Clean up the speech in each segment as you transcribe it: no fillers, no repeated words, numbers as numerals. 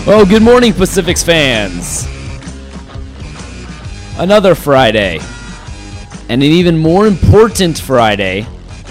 Oh, good morning, Pacifics fans. Another Friday. And an even more important Friday.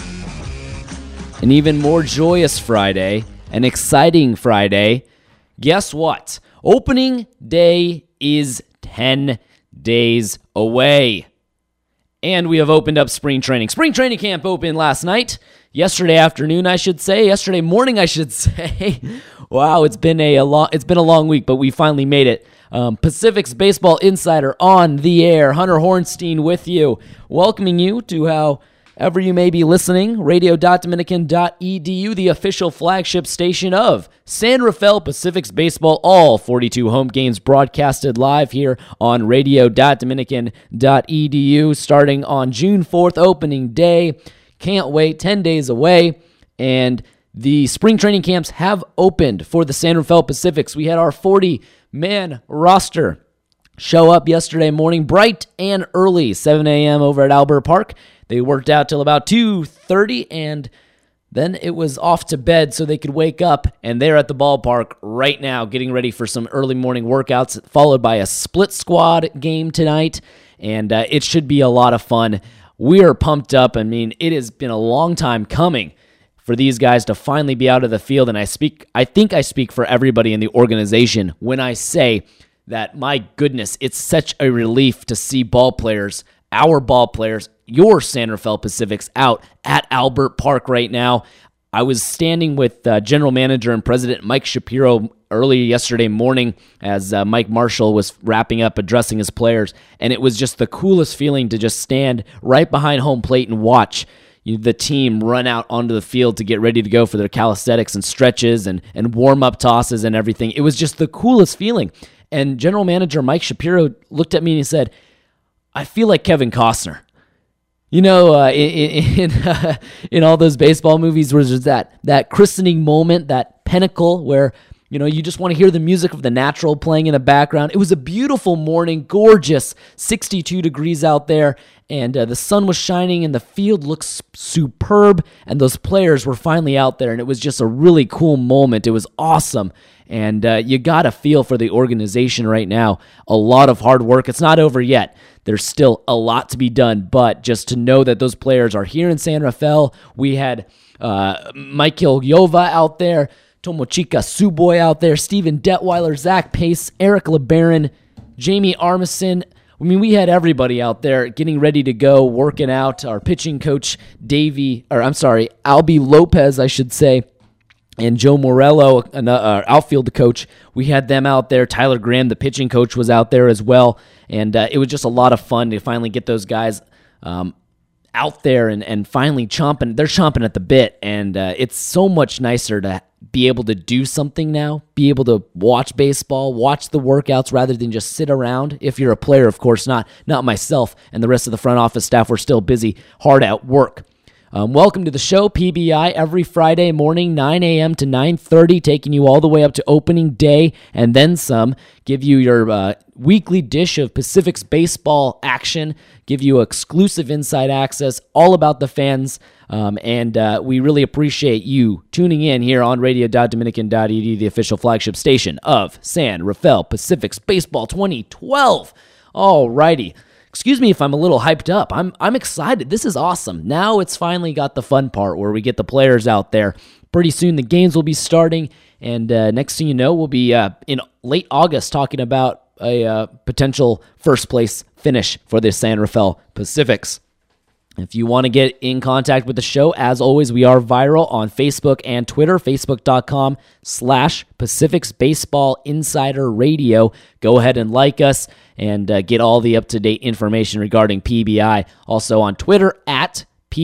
An even more joyous Friday. An exciting Friday. Guess what? Opening day is 10 days away. And we have opened up spring training. Spring training camp opened last night. Yesterday afternoon, I should say. Yesterday morning, I should say. Wow, it's been a long week, but we finally made it. Pacifics Baseball Insider on the air. Hunter Hornstein with you, welcoming you to however you may be listening. Radio.dominican.edu, the official flagship station of San Rafael Pacifics Baseball. All 42 home games broadcasted live here on Radio.dominican.edu, starting on June 4th, opening day. Can't wait, 10 days away, and the spring training camps have opened for the San Rafael Pacifics. We had our 40-man roster show up yesterday morning, bright and early, 7 a.m. over at Albert Park. They worked out till about 2:30, and then it was off to bed so they could wake up, and they're at the ballpark right now getting ready for some early morning workouts, followed by a split squad game tonight, and it should be a lot of fun. We are pumped up. I mean, it has been a long time coming for these guys to finally be out of the field, and I think I speak for everybody in the organization when I say that, my goodness, it's such a relief to see ball players, our ball players, your San Rafael Pacifics, out at Albert Park right now. I was standing with General Manager and President Mike Shapiro early yesterday morning as Mike Marshall was wrapping up addressing his players, and it was just the coolest feeling to just stand right behind home plate and watch the team run out onto the field to get ready to go for their calisthenics and stretches and warm-up tosses and everything. It was just the coolest feeling. And General Manager Mike Shapiro looked at me and he said, "I feel like Kevin Costner." You know, in all those baseball movies where there's that christening moment, that pinnacle where, you know, you just want to hear the music of The Natural playing in the background. It was a beautiful morning, gorgeous, 62 degrees out there, and the sun was shining, and the field looks superb, and those players were finally out there, and it was just a really cool moment. It was awesome, and you got a feel for the organization right now. A lot of hard work. It's not over yet. There's still a lot to be done, but just to know that those players are here in San Rafael. We had Michael Yova out there, Tomochika Suboy out there, Steven Detweiler, Zach Pace, Eric LeBaron, Jamie Armisen. I mean, we had everybody out there getting ready to go, working out. Our pitching coach, Albie Lopez, I should say, and Joe Morello, our outfield coach. We had them out there. Tyler Graham, the pitching coach, was out there as well. And it was just a lot of fun to finally get those guys out there and finally chomping. They're chomping at the bit. And it's so much nicer to be able to do something now, be able to watch baseball, watch the workouts rather than just sit around. If you're a player, of course, not myself and the rest of the front office staff. We're still busy, hard at work. Welcome to the show, PBI, every Friday morning, 9 a.m. to 9:30, taking you all the way up to opening day and then some. Give you your weekly dish of Pacifics baseball action, give you exclusive inside access, all about the fans, and we really appreciate you tuning in here on Radio.dominican.edu, the official flagship station of San Rafael Pacifics Baseball 2012. All righty. Excuse me if I'm a little hyped up. I'm excited. This is awesome. Now it's finally got the fun part where we get the players out there. Pretty soon the games will be starting, and next thing you know, we'll be in late August talking about a potential first place finish for the San Rafael Pacifics. If you want to get in contact with the show, as always, we are viral on Facebook and Twitter, facebook.com/Pacifics Baseball Insider Radio. Go ahead and like us and get all the up-to-date information regarding PBI. Also on Twitter at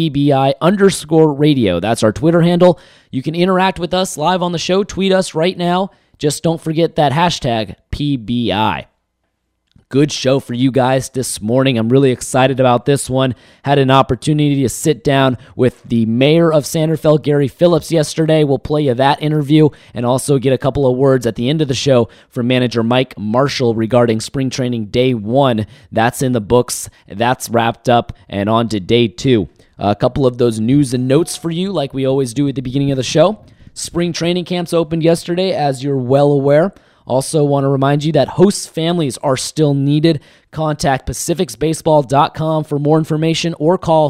PBI_radio. That's our Twitter handle. You can interact with us live on the show. Tweet us right now. Just don't forget that hashtag PBI. Good show for you guys this morning. I'm really excited about this one. Had an opportunity to sit down with the mayor of San Rafael, Gary Phillips, yesterday. We'll play you that interview and also get a couple of words at the end of the show from manager Mike Marshall regarding spring training day 1. That's in the books. That's wrapped up and on to day 2. A couple of those news and notes for you like we always do at the beginning of the show. Spring training camps opened yesterday, as you're well aware. Also want to remind you that host families are still needed. Contact pacificsbaseball.com for more information or call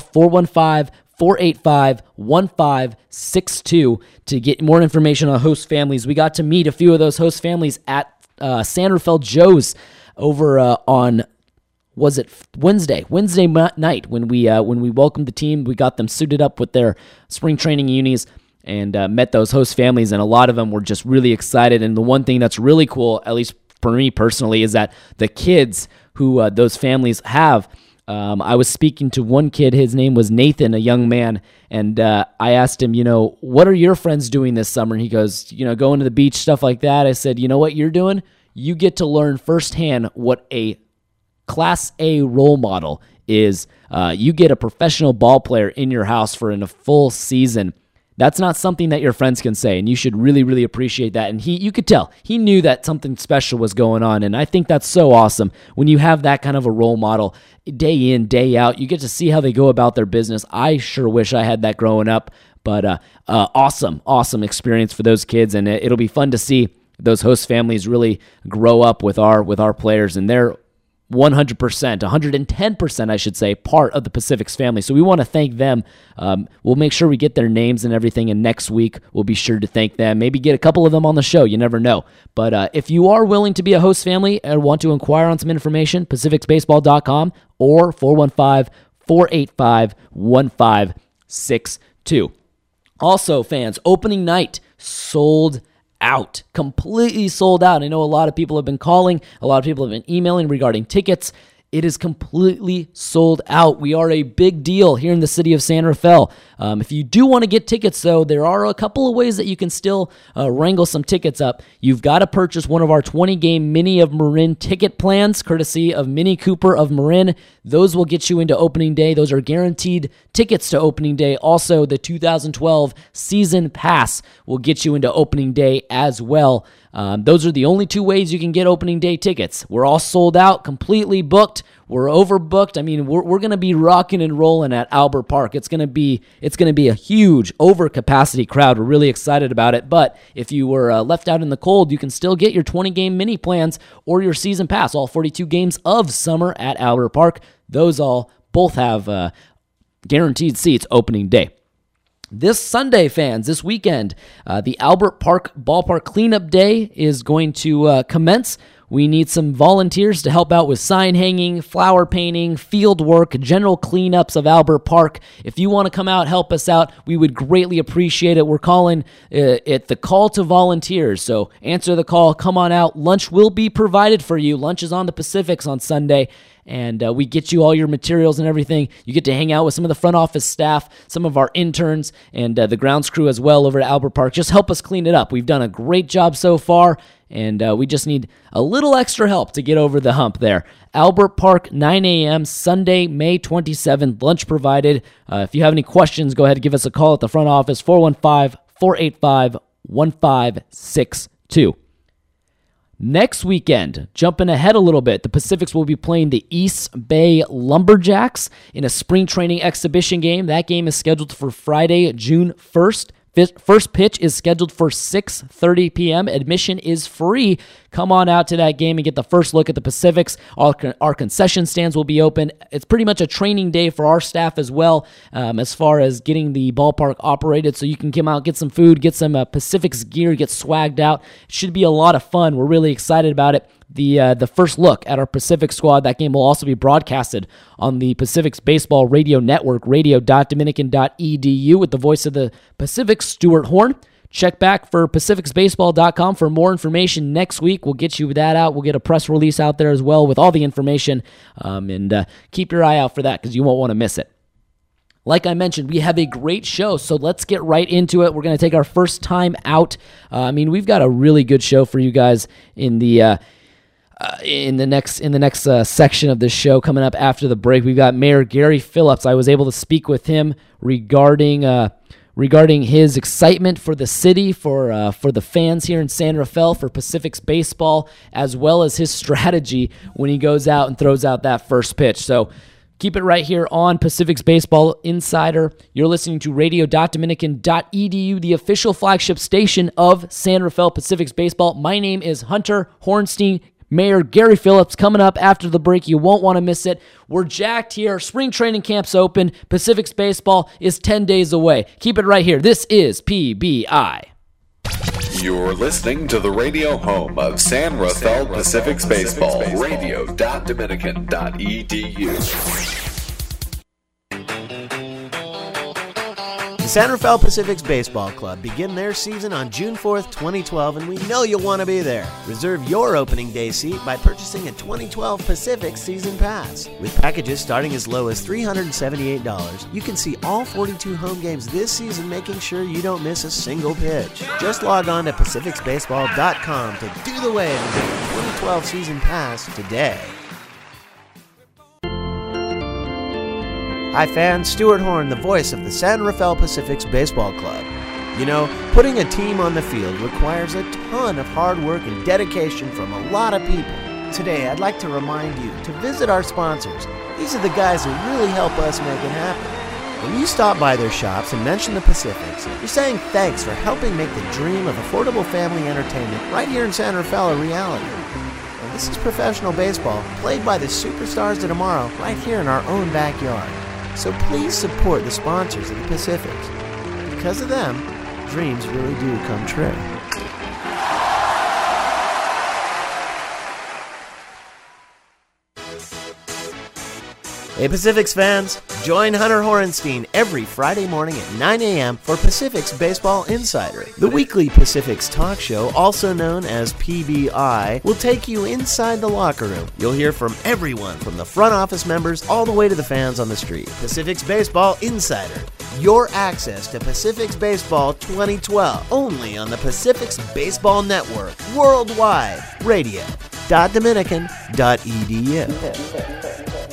415-485-1562 to get more information on host families. We got to meet a few of those host families at San Rafael Joe's over on, was it Wednesday night when we welcomed the team. We got them suited up with their spring training unis and met those host families, and a lot of them were just really excited. And the one thing that's really cool, at least for me personally, is that the kids who those families have, I was speaking to one kid, his name was Nathan, a young man, and I asked him, what are your friends doing this summer? And he goes, going to the beach, stuff like that. I said, you know what you're doing? You get to learn firsthand what a Class A role model is. You get a professional ball player in your house for a full season. That's not something that your friends can say, and you should really, really appreciate that. And you could tell, he knew that something special was going on, and I think that's so awesome when you have that kind of a role model day in, day out. You get to see how they go about their business. I sure wish I had that growing up, but awesome experience for those kids, and it'll be fun to see those host families really grow up with our players, and they're 100%, 110%, I should say, part of the Pacifics family. So we want to thank them. We'll make sure we get their names and everything, and next week we'll be sure to thank them. Maybe get a couple of them on the show. You never know. But if you are willing to be a host family and want to inquire on some information, pacificsbaseball.com or 415-485-1562. Also, fans, opening night sold out, completely sold out. I know a lot of people have been calling, a lot of people have been emailing regarding tickets. It is completely sold out. We are a big deal here in the city of San Rafael. If you do want to get tickets, though, there are a couple of ways that you can still wrangle some tickets up. You've got to purchase one of our 20-game Mini of Marin ticket plans, courtesy of Mini Cooper of Marin. Those will get you into opening day. Those are guaranteed tickets to opening day. Also, the 2012 season pass will get you into opening day as well. Those are the only two ways you can get opening day tickets. We're all sold out, completely booked. We're overbooked. I mean, we're going to be rocking and rolling at Albert Park. It's going to be a huge overcapacity crowd. We're really excited about it. But if you were left out in the cold, you can still get your 20-game mini plans or your season pass, all 42 games of summer at Albert Park. Those both have guaranteed seats opening day. This Sunday, fans, this weekend, the Albert Park Ballpark Cleanup Day is going to commence. We need some volunteers to help out with sign hanging, flower painting, field work, general cleanups of Albert Park. If you want to come out, help us out, we would greatly appreciate it. We're calling it the call to volunteers. So answer the call, come on out. Lunch will be provided for you. Lunch is on the Pacifics on Sunday. And we get you all your materials and everything. You get to hang out with some of the front office staff, some of our interns, and the grounds crew as well over at Albert Park. Just help us clean it up. We've done a great job so far, and we just need a little extra help to get over the hump there. Albert Park, 9 a.m., Sunday, May 27th, lunch provided. If you have any questions, go ahead and give us a call at the front office, 415-485-1562. Next weekend, jumping ahead a little bit, the Pacifics will be playing the East Bay Lumberjacks in a spring training exhibition game. That game is scheduled for Friday, June 1st. First pitch is scheduled for 6:30 p.m. Admission is free. Come on out to that game and get the first look at the Pacifics. Our concession stands will be open. It's pretty much a training day for our staff as well, as far as getting the ballpark operated, so you can come out, get some food, get some Pacifics gear, get swagged out. It should be a lot of fun. We're really excited about it. The first look at our Pacific squad, that game will also be broadcasted on the Pacifics Baseball Radio Network, radio.dominican.edu, with the voice of the Pacifics, Stuart Horn. Check back for pacificsbaseball.com for more information next week. We'll get you that out. We'll get a press release out there as well with all the information, and keep your eye out for that because you won't want to miss it. Like I mentioned, we have a great show, so let's get right into it. We're going to take our first time out. We've got a really good show for you guys in the next section of this show coming up after the break. We've got Mayor Gary Phillips. I was able to speak with him regarding his excitement for the city, for the fans here in San Rafael, for Pacifics baseball, as well as his strategy when he goes out and throws out that first pitch. So Keep it right here on Pacific's Baseball Insider. You're listening to radio.dominican.edu, the official flagship station of San Rafael Pacific's Baseball. My name is Hunter Hornstein. Mayor Gary Phillips coming up after the break. You won't want to miss it. We're jacked here. Spring training camp's open. Pacific's Baseball is 10 days away. Keep it right here. This is PBI. You're listening to the radio home of San Rafael Pacific's Baseball, radio.dominican.edu. The San Rafael Pacific's Baseball Club begin their season on June 4th, 2012, and we know you'll want to be there. Reserve your opening day seat by purchasing a 2012 Pacific Season Pass. With packages starting as low as $378, you can see all 42 home games this season, making sure you don't miss a single pitch. Just log on to PacificBaseball.com to do the wave and get the 2012 Season Pass today. Hi fans, Stuart Horn, the voice of the San Rafael Pacific's Baseball Club. You know, putting a team on the field requires a ton of hard work and dedication from a lot of people. Today, I'd like to remind you to visit our sponsors. These are the guys who really help us make it happen. When you stop by their shops and mention the Pacifics, you're saying thanks for helping make the dream of affordable family entertainment right here in San Rafael a reality. And this is professional baseball played by the superstars of tomorrow right here in our own backyard. So please support the sponsors of the Pacifics. Because of them, dreams really do come true. Hey Pacifics fans, join Hunter Horenstein every Friday morning at 9 a.m. for Pacific's Baseball Insider. The weekly Pacifics talk show, also known as PBI, will take you inside the locker room. You'll hear from everyone from the front office members all the way to the fans on the street. Pacific's Baseball Insider, your access to Pacific's Baseball 2012, only on the Pacific's Baseball Network, worldwide, radio.dominican.edu.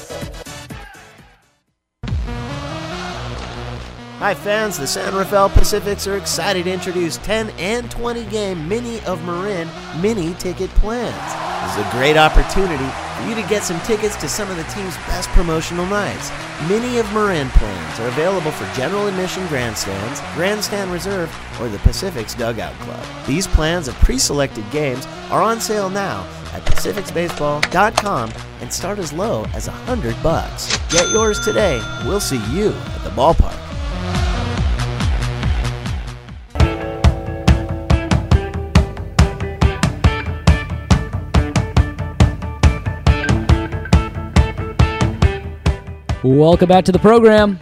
Hi fans, the San Rafael Pacifics are excited to introduce 10 and 20 game Mini of Marin mini ticket plans. This is a great opportunity for you to get some tickets to some of the team's best promotional nights. Mini of Marin plans are available for general admission grandstands, grandstand reserve, or the Pacific's Dugout Club. These plans of pre-selected games are on sale now at PacificBaseball.com and start as low as $100. Get yours today. We'll see you at the ballpark. Welcome back to the program.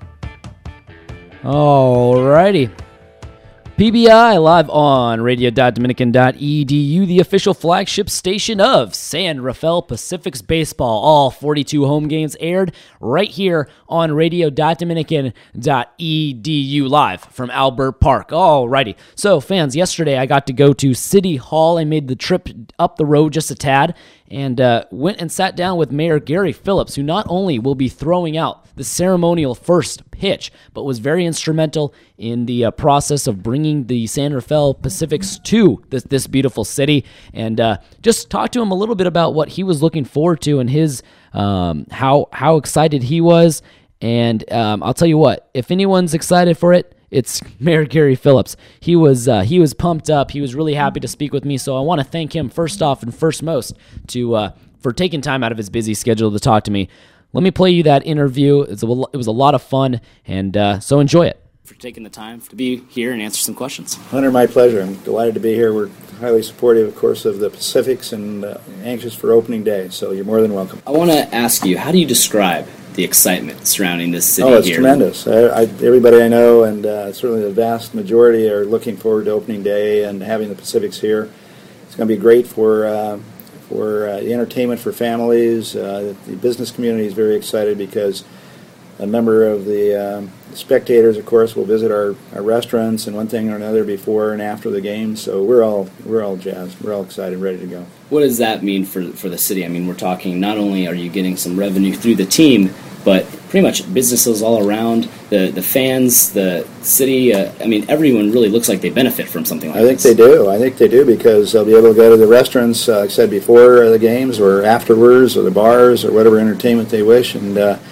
Alrighty. PBI live on radio.dominican.edu, the official flagship station of San Rafael Pacific's Baseball. All 42 home games aired right here on radio.dominican.edu live from Albert Park. Alrighty. So fans, yesterday I got to go to City Hall. I made the trip up the road just a tad and went and sat down with Mayor Gary Phillips, who not only will be throwing out the ceremonial first pitch, but was very instrumental in the process of bringing the San Rafael Pacifics to this beautiful city, and just talk to him a little bit about what he was looking forward to and his how excited he was. And I'll tell you what, if anyone's excited for it, it's Mayor Gary Phillips. He was pumped up. He was really happy to speak with me. So I want to thank him first off and first most for taking time out of his busy schedule to talk to me. Let me play you that interview. It was a lot of fun, and so enjoy it. For taking the time to be here and answer some questions. Hunter, my pleasure. I'm delighted to be here. We're highly supportive, of course, of the Pacifics and anxious for opening day, so you're more than welcome. I want to ask you, how do you describe the excitement surrounding this city here? Oh, it's here? Tremendous. Everybody I know, and certainly the vast majority, are looking forward to opening day and having the Pacifics here. It's going to be great for the entertainment for families. The business community is very excited because a number of the spectators, of course, will visit our restaurants and one thing or another before and after the game. So we're all jazzed. We're all excited, ready to go. What does that mean for the city? I mean, we're talking not only are you getting some revenue through the team, but pretty much businesses all around, the fans, the city. I mean, everyone really looks like they benefit from something like this. I think they do because they'll be able to go to the restaurants, like I said, before the games or afterwards, or the bars or whatever entertainment they wish, and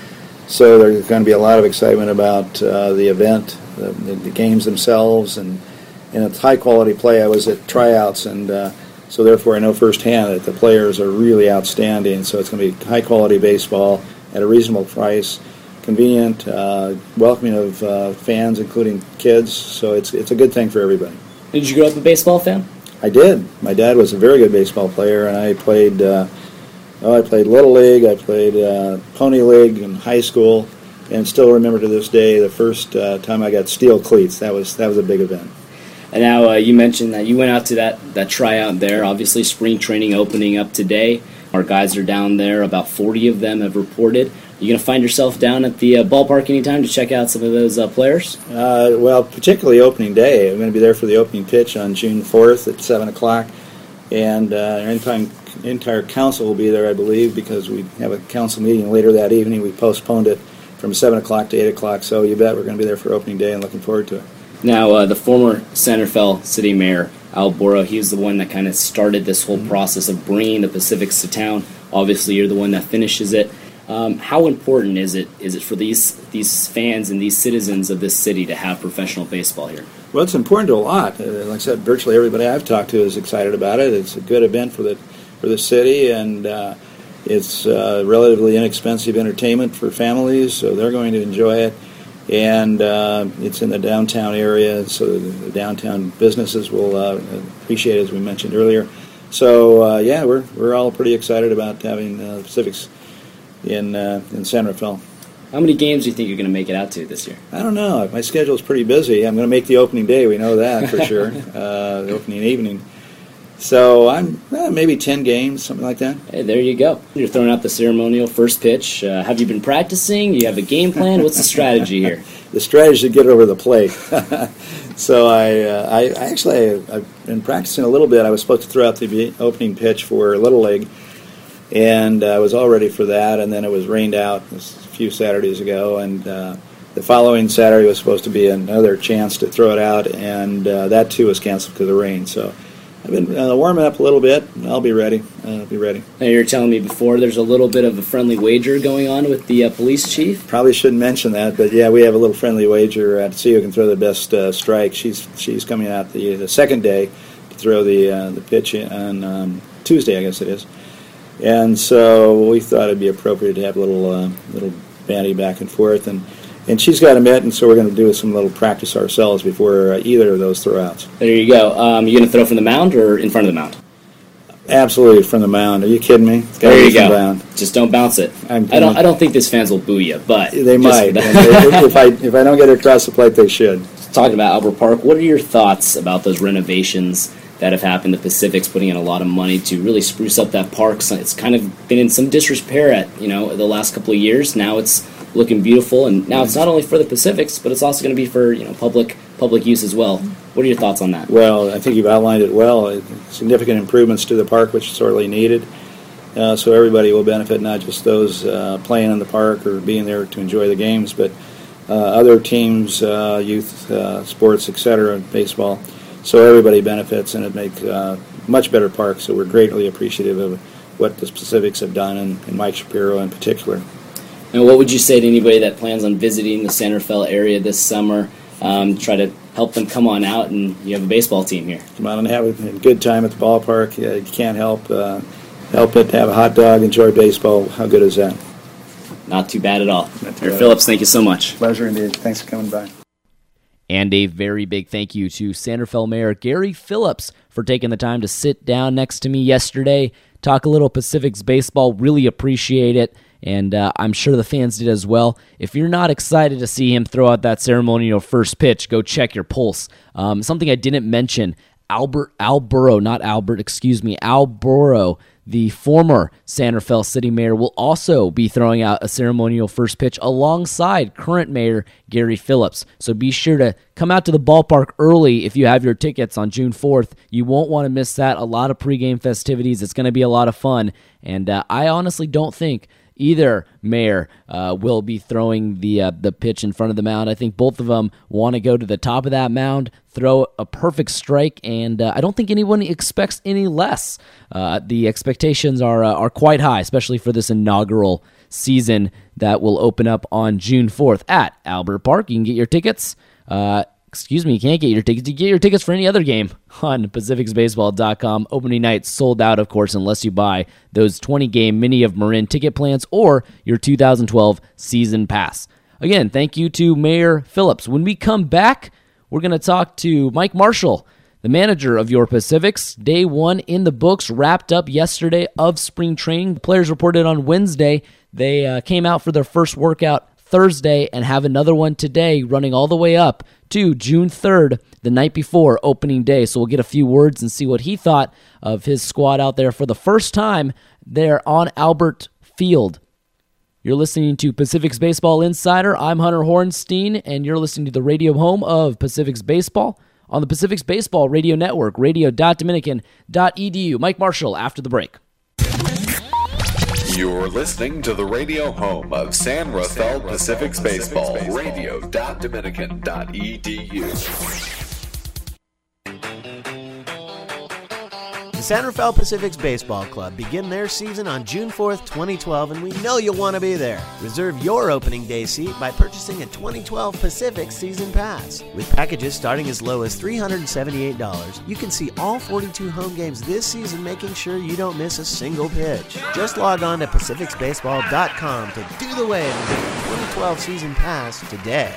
So there's going to be a lot of excitement about the event, the games themselves, and it's high-quality play. I was at tryouts, and so therefore I know firsthand that the players are really outstanding. So it's going to be high-quality baseball at a reasonable price, convenient, welcoming of fans, including kids. So it's a good thing for everybody. Did you grow up a baseball fan? I did. My dad was a very good baseball player, and I played Little League, I played Pony League in high school, and still remember to this day the first time I got steel cleats. That was a big event. And now you mentioned that you went out to that tryout there. Obviously, spring training opening up today. Our guys are down there. About 40 of them have reported. You going to find yourself down at the ballpark anytime to check out some of those players? Well, particularly opening day. I'm going to be there for the opening pitch on June 4th at 7 o'clock. And our entire council will be there, I believe, because we have a council meeting later that evening. We postponed it from 7 o'clock to 8 o'clock, so you bet we're going to be there for opening day and looking forward to it. Now, the former San Rafael City Mayor, Al Boro, he was the one that kind of started this whole process of bringing the Pacifics to town. Obviously, you're the one that finishes it. How important is it for these fans and these citizens of this city to have professional baseball here? Well, it's important to a lot. Like I said, virtually everybody I've talked to is excited about it. It's a good event for the city, and it's relatively inexpensive entertainment for families, so they're going to enjoy it. And it's in the downtown area, so the downtown businesses will appreciate it, as we mentioned earlier. So yeah, we're all pretty excited about having the Pacifics in San Rafael. How many games do you think you're going to make it out to this year? I don't know. My schedule's pretty busy. I'm going to make the opening day. We know that for sure. The opening evening. So I'm maybe 10 games, something like that. Hey, there you go. You're throwing out the ceremonial first pitch. Have you been practicing? Do you have a game plan? What's the strategy here? The strategy is to get over the plate. So I've been practicing a little bit. I was supposed to throw out the opening pitch for Little League, and I was all ready for that, and then it was rained out a few Saturdays ago, and the following Saturday was supposed to be another chance to throw it out, and that too was canceled because of rain. So I've been warming up a little bit. I'll be ready. Now, you were telling me before there's a little bit of a friendly wager going on with the police chief. Probably shouldn't mention that, but yeah, we have a little friendly wager to see who can throw the best strike. She's coming out the second day to throw the pitch on Tuesday, I guess it is. And so we thought it'd be appropriate to have a little banty back and forth, and she's got a mitt, and so we're going to do some little practice ourselves before either of those throwouts. There you go. You going to throw from the mound or in front of the mound? Absolutely from the mound. Are you kidding me? There you go. Just don't bounce it. I don't think these fans will boo you, but they might. if I don't get it across the plate, they should. Talking about Albert Park, what are your thoughts about those renovations that have happened? The Pacific's putting in a lot of money to really spruce up that park. So it's kind of been in some disrepair at the last couple of years. Now it's looking beautiful, and now it's not only for the Pacifics, but it's also going to be for public use as well. What are your thoughts on that? Well, I think you've outlined it well. Significant improvements to the park, which is sorely needed. So everybody will benefit, not just those playing in the park or being there to enjoy the games, but other teams, youth sports, etc., baseball. So everybody benefits, and it makes much better park. So we're greatly appreciative of what the Pacifics have done, and Mike Shapiro in particular. And what would you say to anybody that plans on visiting the San Rafael area this summer? Try to help them come on out, and you have a baseball team here. Come on and have a good time at the ballpark. You can't help it. Have a hot dog, enjoy baseball. How good is that? Not too bad at all. Mayor Phillips, thank you so much. Pleasure indeed. Thanks for coming by. And a very big thank you to San Rafael Mayor Gary Phillips for taking the time to sit down next to me yesterday, talk a little Pacifics baseball. Really appreciate it, and I'm sure the fans did as well. If you're not excited to see him throw out that ceremonial first pitch, go check your pulse. Something I didn't mention, Al Boro, the former San Rafael City Mayor, will also be throwing out a ceremonial first pitch alongside current Mayor Gary Phillips. So be sure to come out to the ballpark early if you have your tickets on June 4th. You won't want to miss that. A lot of pregame festivities. It's going to be a lot of fun. And I honestly don't think either mayor will be throwing the pitch in front of the mound. I think both of them want to go to the top of that mound, throw a perfect strike, and I don't think anyone expects any less. The expectations are quite high, especially for this inaugural season that will open up on June 4th at Albert Park. You can get your tickets. You can't get your tickets. You get your tickets for any other game on PacificsBaseball.com. Opening night sold out, of course, unless you buy those 20-game Mini of Marin ticket plans or your 2012 season pass. Again, thank you to Mayor Phillips. When we come back, we're going to talk to Mike Marshall, the manager of your Pacifics. Day one in the books, wrapped up yesterday of spring training. The players reported on Wednesday. They came out for their first workout Thursday and have another one today, running all the way up to June 3rd, the night before opening day. So we'll get a few words and see what he thought of his squad out there for the first time there on Albert Field. You're listening to Pacifics Baseball Insider. I'm Hunter Hornstein, and you're listening to the radio home of Pacifics Baseball on the Pacifics Baseball Radio Network, radio.dominican.edu. Mike Marshall after the break. You're listening to the radio home of San Rafael Pacifics Baseball, radio.dominican.edu. The San Rafael Pacifics Baseball Club begin their season on June 4th, 2012, and we know you'll want to be there. Reserve your opening day seat by purchasing a 2012 Pacific Season Pass. With packages starting as low as $378, you can see all 42 home games this season, making sure you don't miss a single pitch. Just log on to PacificsBaseball.com to do the wave and get the 2012 Season Pass today.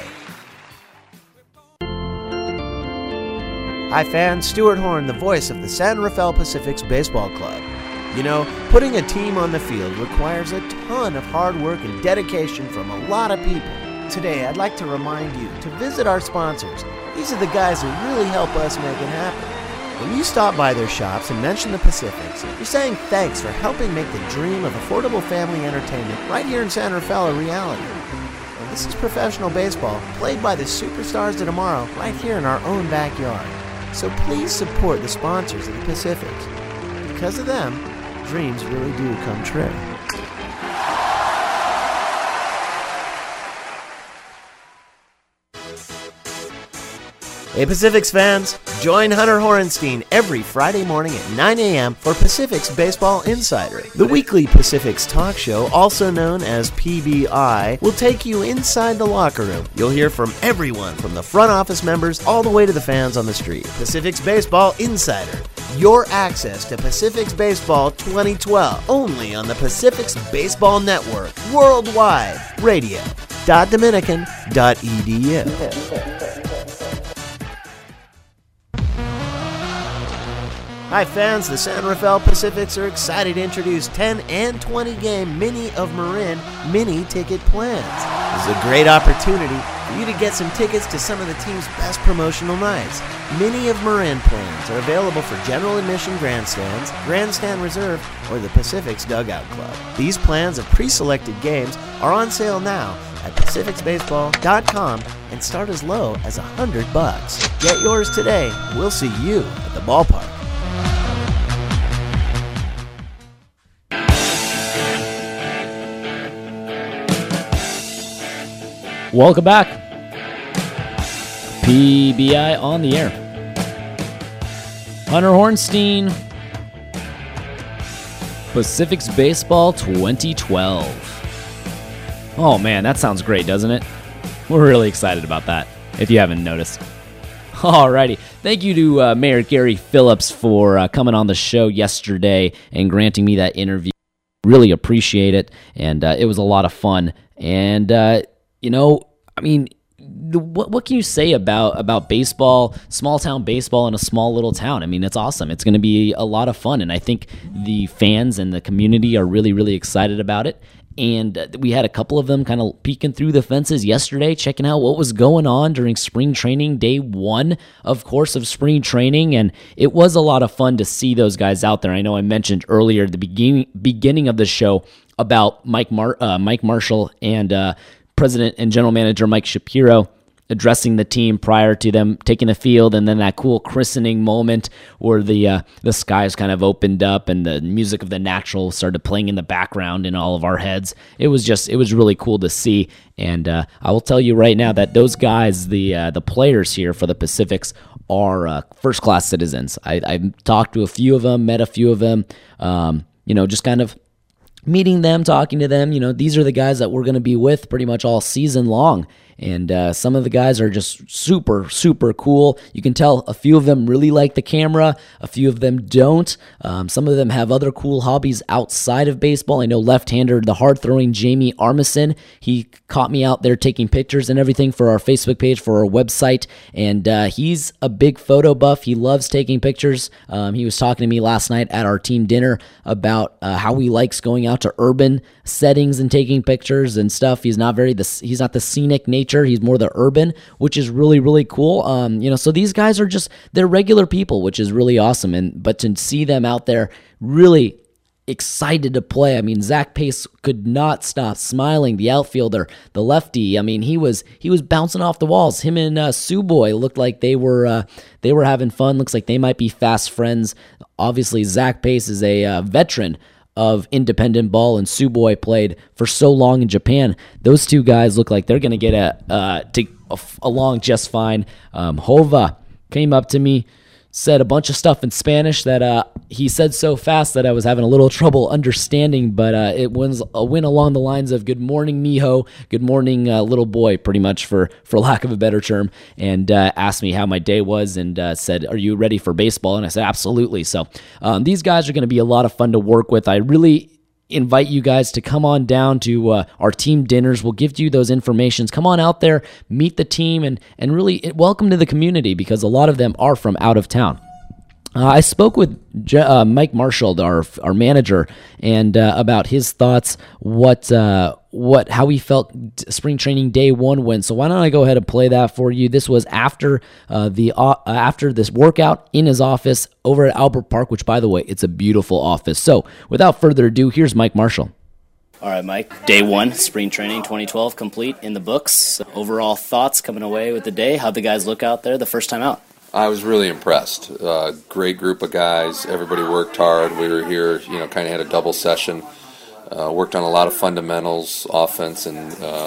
Hi fans, Stuart Horn, the voice of the San Rafael Pacifics Baseball Club. You know, putting a team on the field requires a ton of hard work and dedication from a lot of people. Today, I'd like to remind you to visit our sponsors. These are the guys who really help us make it happen. When you stop by their shops and mention the Pacifics, you're saying thanks for helping make the dream of affordable family entertainment right here in San Rafael a reality. And this is professional baseball played by the superstars of tomorrow right here in our own backyard. So please support the sponsors of the Pacifics. Because of them, dreams really do come true. Hey Pacifics fans, join Hunter Horenstein every Friday morning at 9 a.m. for Pacifics Baseball Insider. The weekly Pacifics talk show, also known as PBI, will take you inside the locker room. You'll hear from everyone from the front office members all the way to the fans on the street. Pacifics Baseball Insider, your access to Pacifics Baseball 2012, only on the Pacifics Baseball Network, worldwide, radio.dominican.edu. Hi fans, the San Rafael Pacifics are excited to introduce 10 and 20 game Mini of Marin mini ticket plans. This is a great opportunity for you to get some tickets to some of the team's best promotional nights. Mini of Marin plans are available for general admission grandstands, grandstand reserve, or the Pacifics Dugout Club. These plans of pre-selected games are on sale now at PacificsBaseball.com and start as low as $100. Get yours today. We'll see you at the ballpark. Welcome back. PBI on the air. Hunter Hornstein, Pacifics Baseball 2012. Oh man, that sounds great, doesn't it? We're really excited about that, if you haven't noticed. Alrighty. Thank you to Mayor Gary Phillips for coming on the show yesterday and granting me that interview. Really appreciate it, and it was a lot of fun. And what can you say about baseball, small town baseball in a small little town? I mean, it's awesome. It's going to be a lot of fun, and I think the fans and the community are really, really excited about it. And we had a couple of them kind of peeking through the fences yesterday, checking out what was going on during spring training, day one, of course, of spring training. And it was a lot of fun to see those guys out there. I know I mentioned earlier at the beginning of the show about Mike Marshall and President and General Manager Mike Shapiro addressing the team prior to them taking the field, and then that cool christening moment where the skies kind of opened up and the music of the Natural started playing in the background in all of our heads. It was really cool to see, and I will tell you right now that those guys, the players here for the Pacifics, are first-class citizens. I've talked to a few of them, met a few of them, just kind of meeting them, talking to them. These are the guys that we're going to be with pretty much all season long. And some of the guys are just super, super cool. You can tell a few of them really like the camera. A few of them don't. Some of them have other cool hobbies outside of baseball. I know left-hander, the hard-throwing Jamie Armisen. He caught me out there taking pictures and everything for our Facebook page, for our website. And he's a big photo buff. He loves taking pictures. He was talking to me last night at our team dinner about how he likes going out to urban settings and taking pictures and stuff. He's not the scenic nature. He's more the urban, which is really, really cool. So these guys are they're regular people, which is really awesome. But to see them out there really excited to play. I mean, Zach Pace could not stop smiling. The outfielder, the lefty, I mean, he was bouncing off the walls. Him and Suboy looked like they were having fun. Looks like they might be fast friends. Obviously, Zach Pace is a veteran of independent ball, and Suboy played for so long in Japan. Those two guys look like they're going to get along just fine. Hova came up to me, said a bunch of stuff in Spanish that he said so fast that I was having a little trouble understanding, but it went along the lines of "Good morning, mijo," "Good morning, little boy," pretty much for lack of a better term, and asked me how my day was and said, "Are you ready for baseball?" And I said, "Absolutely." So these guys are going to be a lot of fun to work with. I really invite you guys to come on down to our team dinners. We'll give you those informations. Come on out there, meet the team, and really welcome to the community, because a lot of them are from out of town. I spoke with Mike Marshall, our manager, and about his thoughts, how he felt spring training day one went. So why don't I go ahead and play that for you? This was after this workout in his office over at Albert Park, which, by the way, it's a beautiful office. So without further ado, here's Mike Marshall. All right, Mike. Day one, spring training 2012 complete in the books. Overall thoughts coming away with the day. How'd the guys look out there the first time out? I was really impressed. Great group of guys. Everybody worked hard. We were here, kind of had a double session. Worked on a lot of fundamentals, offense in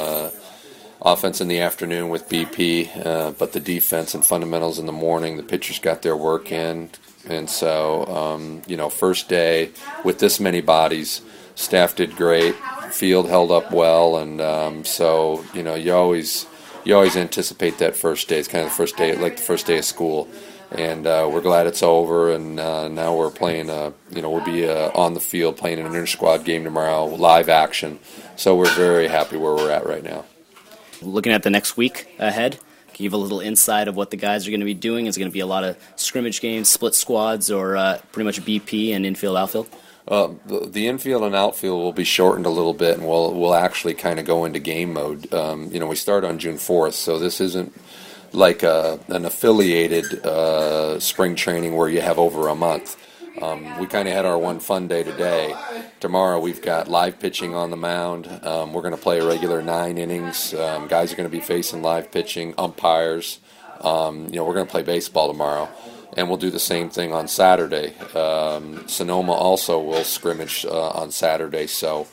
the afternoon with BP, but the defense and fundamentals in the morning. The pitchers got their work in. And so, first day with this many bodies, staff did great. Field held up well. And so, you always anticipate that first day. It's kind of the first day, like the first day of school, and we're glad it's over. And now we're playing. We'll be on the field playing an inter-squad game tomorrow, live action. So we're very happy where we're at right now. Looking at the next week ahead, can you give a little insight of what the guys are going to be doing? Is it going to be a lot of scrimmage games, split squads, or pretty much BP and infield, outfield? The infield and outfield will be shortened a little bit, and we'll actually kind of go into game mode. We start on June 4th, so this isn't like an affiliated spring training where you have over a month. We kind of had our one fun day today. Tomorrow we've got live pitching on the mound. We're going to play a regular 9 innings. Guys are going to be facing live pitching, umpires. We're going to play baseball tomorrow. And we'll do the same thing on Saturday. Sonoma also will scrimmage on Saturday. So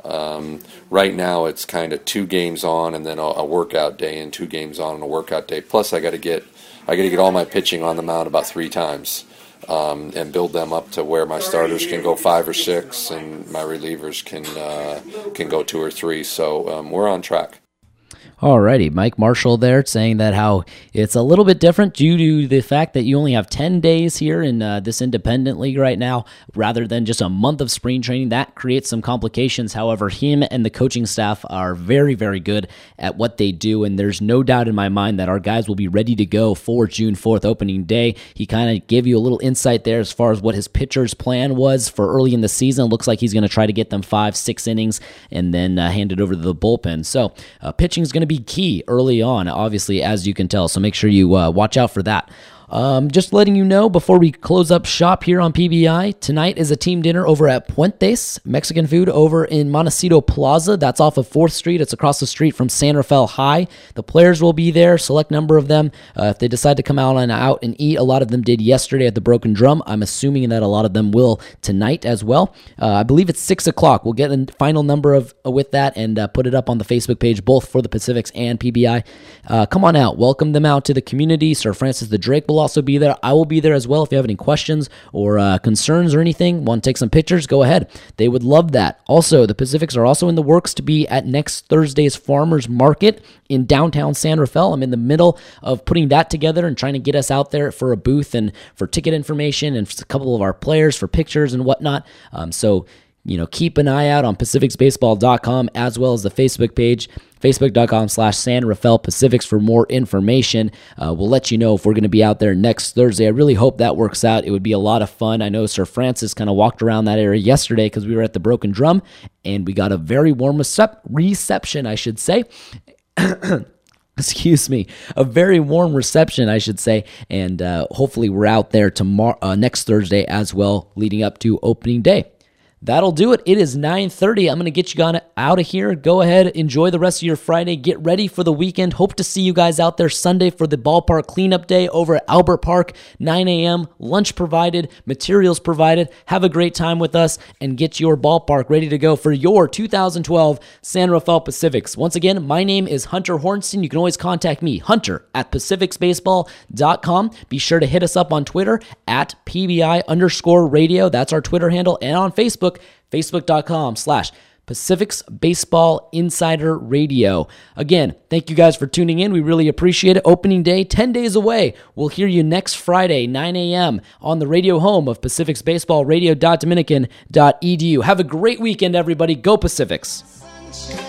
right now it's kind of 2 games on and then a workout day, and 2 games on and a workout day. Plus I got to get all my pitching on the mound about 3 times and build them up to where my starters can go 5 or 6 and my relievers can go 2 or 3. So we're on track. Alrighty, Mike Marshall there saying that how it's a little bit different due to the fact that you only have 10 days here in this independent league right now rather than just a month of spring training. That creates some complications. However, him and the coaching staff are very, very good at what they do, and there's no doubt in my mind that our guys will be ready to go for June 4th opening day. He kind of gave you a little insight there as far as what his pitcher's plan was for early in the season. Looks like he's going to try to get them 5-6 innings and then hand it over to the bullpen. So pitching is going to be key early on, obviously, as you can tell, so make sure you watch out for that. Just letting you know before we close up shop here on PBI, tonight is a team dinner over at Puentes, Mexican food over in Montecito Plaza. That's off of 4th Street. It's across the street from San Rafael High. The players will be there, select number of them. If they decide to come out and eat, a lot of them did yesterday at the Broken Drum. I'm assuming that a lot of them will tonight as well. I believe it's 6 o'clock. We'll get a final number with that and put it up on the Facebook page, both for the Pacifics and PBI. Come on out. Welcome them out to the community. Sir Francis the Drake Block also be there. I will be there as well. If you have any questions or concerns or anything, want to take some pictures, go ahead. They would love that. Also, the Pacifics are also in the works to be at next Thursday's Farmers Market in downtown San Rafael. I'm in the middle of putting that together and trying to get us out there for a booth and for ticket information and for a couple of our players for pictures and whatnot. So keep an eye out on PacificsBaseball.com as well as the Facebook page, Facebook.com/San Rafael Pacifics for more information. We'll let you know if we're going to be out there next Thursday. I really hope that works out. It would be a lot of fun. I know Sir Francis kind of walked around that area yesterday because we were at the Broken Drum, and we got a very warm reception, I should say. Excuse me, a very warm reception, I should say, and hopefully we're out there tomorrow, next Thursday as well, leading up to opening day. That'll do it. It is 9:30. I'm going to get you out of here. Go ahead, enjoy the rest of your Friday. Get ready for the weekend. Hope to see you guys out there Sunday for the ballpark cleanup day over at Albert Park, 9 a.m. Lunch provided, materials provided. Have a great time with us and get your ballpark ready to go for your 2012 San Rafael Pacifics. Once again, my name is Hunter Hornstein. You can always contact me, hunter@pacificsbaseball.com. Be sure to hit us up on Twitter at PBI_radio. That's our Twitter handle. And on Facebook, Facebook.com/Pacifics Baseball Insider Radio. Again, thank you guys for tuning in. We really appreciate it. Opening day, 10 days away. We'll hear you next Friday, 9 a.m. on the radio home of Pacifics Baseball, radio.dominican.edu. Have a great weekend, everybody. Go Pacifics.